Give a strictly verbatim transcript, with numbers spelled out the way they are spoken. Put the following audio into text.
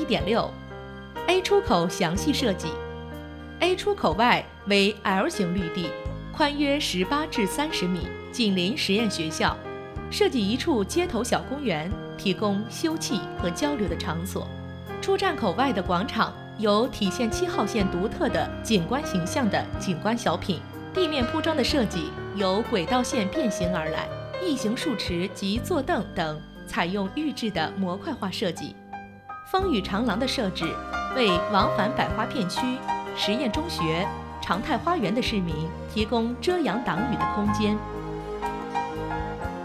一点六 A 出口详细设计。 A 出口外为 L 型绿地，宽约十八至三十米，紧邻实验学校，设计一处街头小公园，提供休憩和交流的场所。出站口外的广场有体现七号线独特的景观形象的景观小品，地面铺装的设计由轨道线变形而来，异形树池及坐凳等采用预制的模块化设计。风雨长廊的设置为往返百花片区、实验中学、常态花园的市民提供遮阳挡雨的空间，